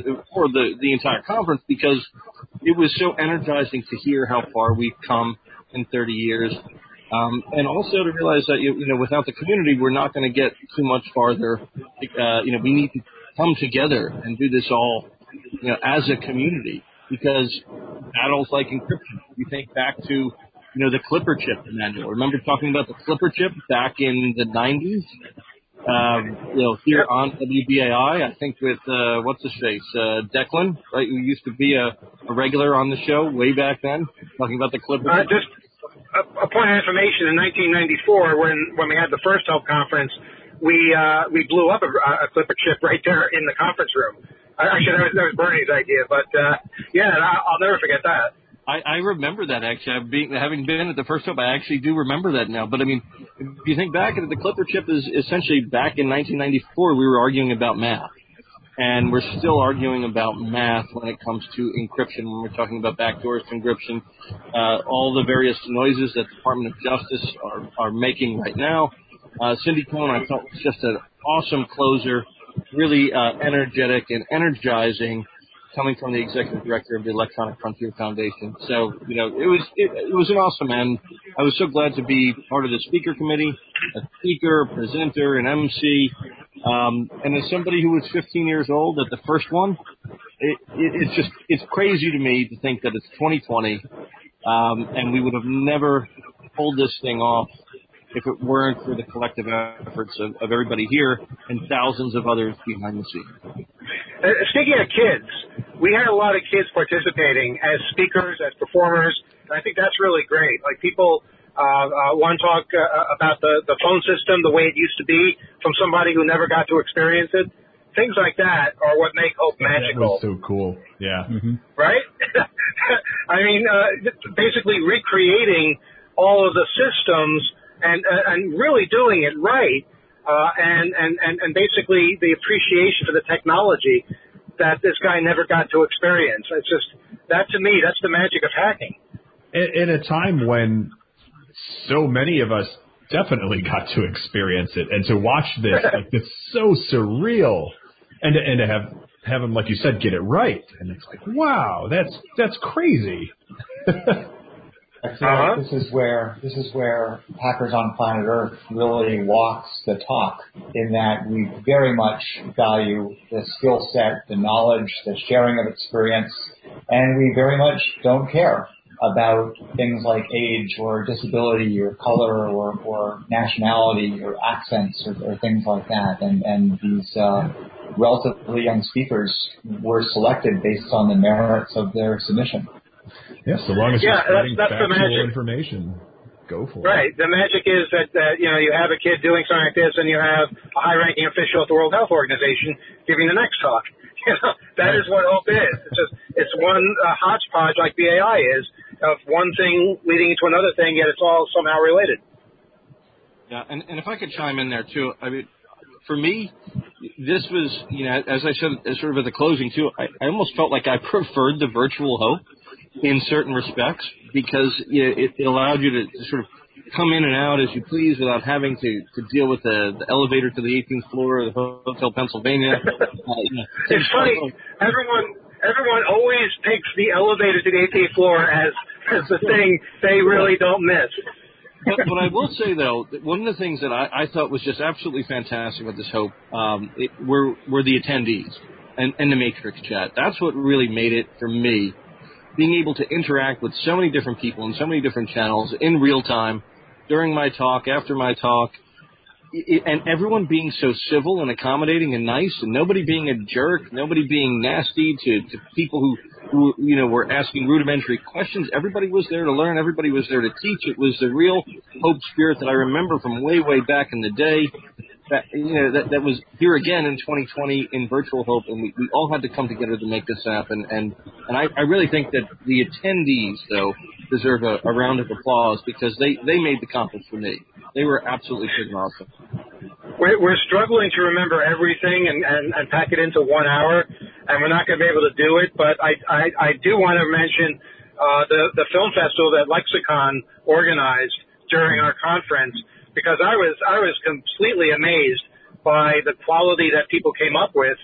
the entire conference because it was so energizing to hear how far we've come in 30 years. And also to realize that, without the community, we're not going to get too much farther. We need to come together and do this all, as a community because battles like encryption, you think back to, the Clipper chip, Emmanuel. Remember talking about the Clipper chip back in the 90s? Here on WBAI, I think with, what's his face, Declan, right, who used to be a regular on the show way back then, talking about the Clipper. Just a point of information, in 1994, when we had the first Hope Conference, we blew up a Clipper chip right there in the conference room. Actually, that was Bernie's idea, but, I'll never forget that. I remember that, actually. Having been at the first Hope, I actually do remember that now. But, I mean, if you think back, the Clipper chip is essentially back in 1994, we were arguing about math. And we're still arguing about math when it comes to encryption, when we're talking about backdoors to encryption, all the various noises that the Department of Justice are making right now. Cindy Cohen, I thought, was just an awesome closer, really energetic and energizing, coming from the executive director of the Electronic Frontier Foundation. So, it was an awesome end. I was so glad to be part of the speaker committee, a speaker, a presenter, an MC. And as somebody who was 15 years old at the first one, it's crazy to me to think that it's 2020, and we would have never pulled this thing off if it weren't for the collective efforts of everybody here and thousands of others behind the scenes. Speaking of kids, we had a lot of kids participating as speakers, as performers, and I think that's really great. Like people want to talk about the phone system, the way it used to be, from somebody who never got to experience it. Things like that are what make Hope magical. That was so cool. Yeah. Mm-hmm. Right? I mean, basically recreating all of the systems and really doing it right. And basically the appreciation for the technology that this guy never got to experience. It's just, that to me, that's the magic of hacking. In a time when so many of us definitely got to experience it, and to watch this, it's so surreal, and to have him, like you said, get it right, and it's like, wow, that's crazy. this is where Hackers on Planet Earth really walks the talk, in that we very much value the skill set, the knowledge, the sharing of experience, and we very much don't care about things like age or disability or color or nationality or accents or things like that. And these relatively young speakers were selected based on the merits of their submission. Yeah, so long as you're spreading that's factual information, go for it. Right. The magic is that you have a kid doing something like this, and you have a high-ranking official at the World Health Organization giving the next talk. That is what hope is. It's one hodgepodge like BAI is, of one thing leading into another thing, yet it's all somehow related. Yeah, and if I could chime in there too, I mean, for me, this was, as I said, sort of at the closing too, I almost felt like I preferred the virtual Hope in certain respects, because it allowed you to sort of come in and out as you please without having to deal with the elevator to the 18th floor of the Hotel Pennsylvania. It's funny. Everyone always takes the elevator to the 18th floor as the thing they really don't miss. But I will say, though, that one of the things that I thought was just absolutely fantastic with this Hope were the attendees and the Matrix chat. That's what really made it, for me, being able to interact with so many different people in so many different channels in real time, during my talk, after my talk, and everyone being so civil and accommodating and nice, and nobody being a jerk, nobody being nasty to people who were asking rudimentary questions. Everybody was there to learn. Everybody was there to teach. It was the real Hope spirit that I remember from way, way back in the day. That was here again in 2020 in virtual Hope, and we all had to come together to make this happen. And I really think that the attendees, though, deserve a round of applause, because they made the conference for me. They were absolutely freaking awesome. We're struggling to remember everything and pack it into 1 hour, and we're not going to be able to do it. But I do want to mention the film festival that Lexicon organized during our conference, because I was completely amazed by the quality that people came up with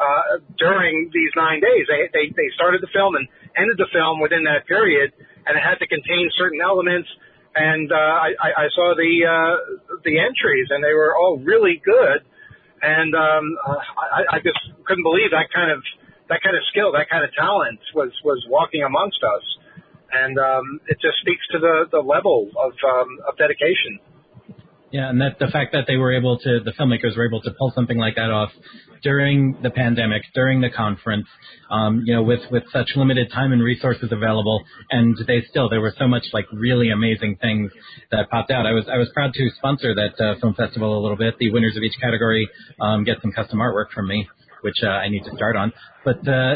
during these 9 days. They started the film and ended the film within that period, and it had to contain certain elements. And I saw the entries, and they were all really good. And I just couldn't believe that kind of skill, that kind of talent was walking amongst us. And it just speaks to the level of dedication. Yeah, and that the fact that the filmmakers were able to pull something like that off during the pandemic, during the conference, with such limited time and resources available, and there were so much like really amazing things that popped out. I was proud to sponsor that film festival a little bit. The winners of each category get some custom artwork from me, which I need to start on. But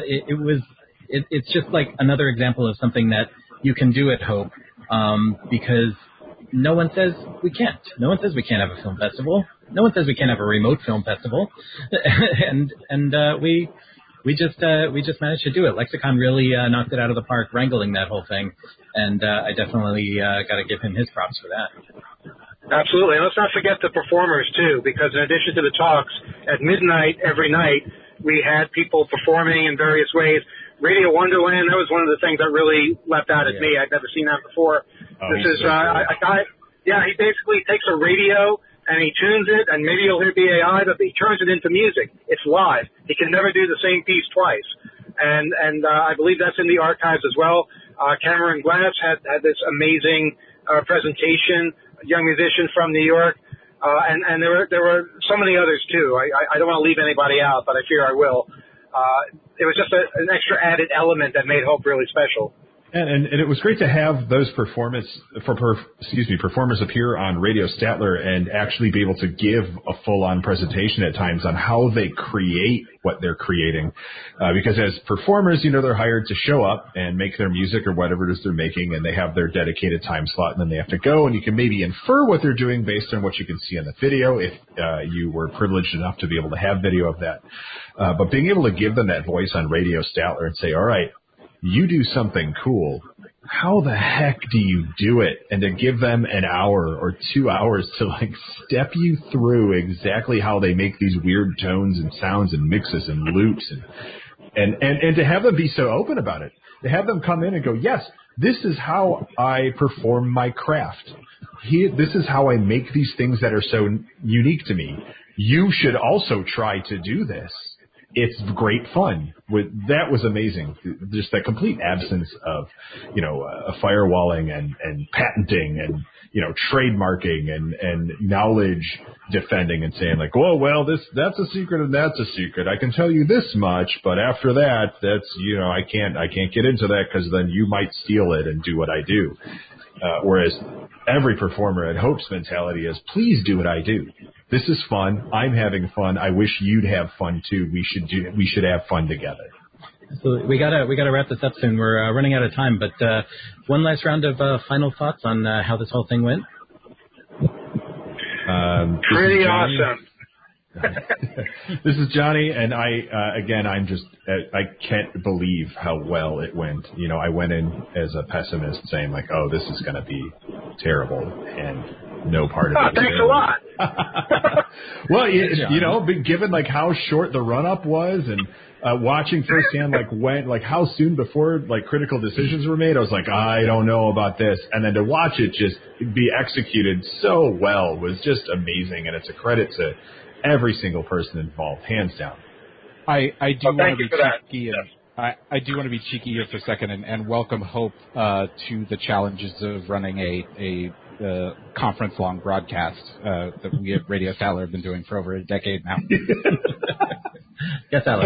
it's just like another example of something that you can do at Hope, because no one says we can't. No one says we can't have a film festival. No one says we can't have a remote film festival. and we just managed to do it. Lexicon really knocked it out of the park, wrangling that whole thing. And I definitely got to give him his props for that. Absolutely. And let's not forget the performers, too, because in addition to the talks, at midnight every night, we had people performing in various ways. Radio Wonderland, that was one of the things that really leapt out at me. I'd never seen that before. This is a guy, he basically takes a radio and he tunes it, and maybe you'll hear BAI, but he turns it into music. It's live. He can never do the same piece twice. And I believe that's in the archives as well. Cameron Glass had this amazing presentation, a young musician from New York. And there were so many others, too. I don't want to leave anybody out, but I fear I will. It was just an extra added element that made Hope really special. And it was great to have those performers appear on Radio Statler and actually be able to give a full-on presentation at times on how they create what they're creating. Because as performers, they're hired to show up and make their music or whatever it is they're making, and they have their dedicated time slot, and then they have to go, and you can maybe infer what they're doing based on what you can see on the video if you were privileged enough to be able to have video of that. But being able to give them that voice on Radio Statler and say, all right, you do something cool. How the heck do you do it? And to give them an hour or 2 hours to step you through exactly how they make these weird tones and sounds and mixes and loops and to have them be so open about it. To have them come in and go, yes, this is how I perform my craft. This is how I make these things that are so unique to me. You should also try to do this. It's great fun. That was amazing. Just that complete absence of, firewalling and patenting and, trademarking and knowledge defending and saying like, well, that's a secret and that's a secret. I can tell you this much, but after that, that's, I can't get into that because then you might steal it and do what I do. Whereas every performer at Hope's mentality is, please do what I do. This is fun. I'm having fun. I wish you'd have fun too. We should have fun together. So we gotta wrap this up soon. We're running out of time. But one last round of final thoughts on how this whole thing went. Pretty awesome. This is Johnny, and I'm just, I can't believe how well it went. I went in as a pessimist saying like, oh, this is going to be terrible, and no part of it. Thanks a lot. Well, given like how short the run-up was and watching firsthand like how soon before like critical decisions were made, I was like, I don't know about this. And then to watch it just be executed so well was just amazing, and it's a credit to every single person involved, hands down. I do want to be cheeky. I do want to be cheeky here for a second and welcome Hope to the challenges of running a conference-long broadcast that we at Radio Statler have been doing for over a decade now. Yes, Alex.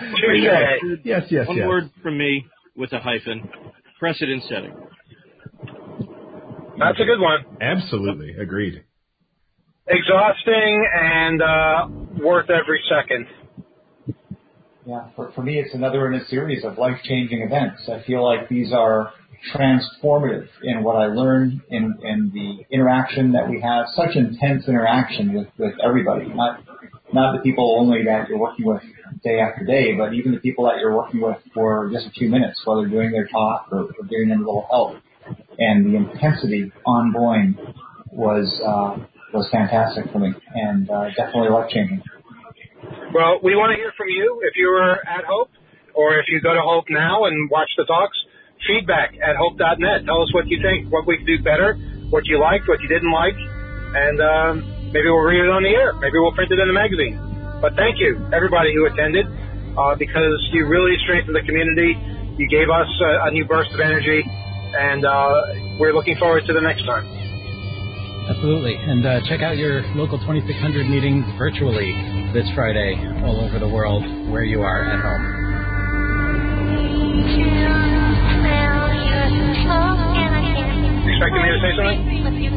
Yes. One word from me with a hyphen: precedent setting. That's a good one. Absolutely, agreed. Exhausting and worth every second. Yeah, for me, it's another in a series of life-changing events. I feel like these are transformative in what I learned in the interaction that we have, such intense interaction with everybody, not the people only that you're working with day after day, but even the people that you're working with for just a few minutes while they're doing their talk or giving them a little help. And the intensity ongoing was fantastic for me and definitely life-changing. Well, we want to hear from you. If you were at Hope or if you go to Hope now and watch the talks, feedback at hope.net. Tell us what you think, what we could do better, what you liked, what you didn't like, and maybe we'll read it on the air. Maybe we'll print it in a magazine. But thank you, everybody who attended, because you really strengthened the community. You gave us a new burst of energy, and we're looking forward to the next time. Absolutely. And check out your local 2600 meetings virtually this Friday all over the world where you are at home. Expecting me to say something?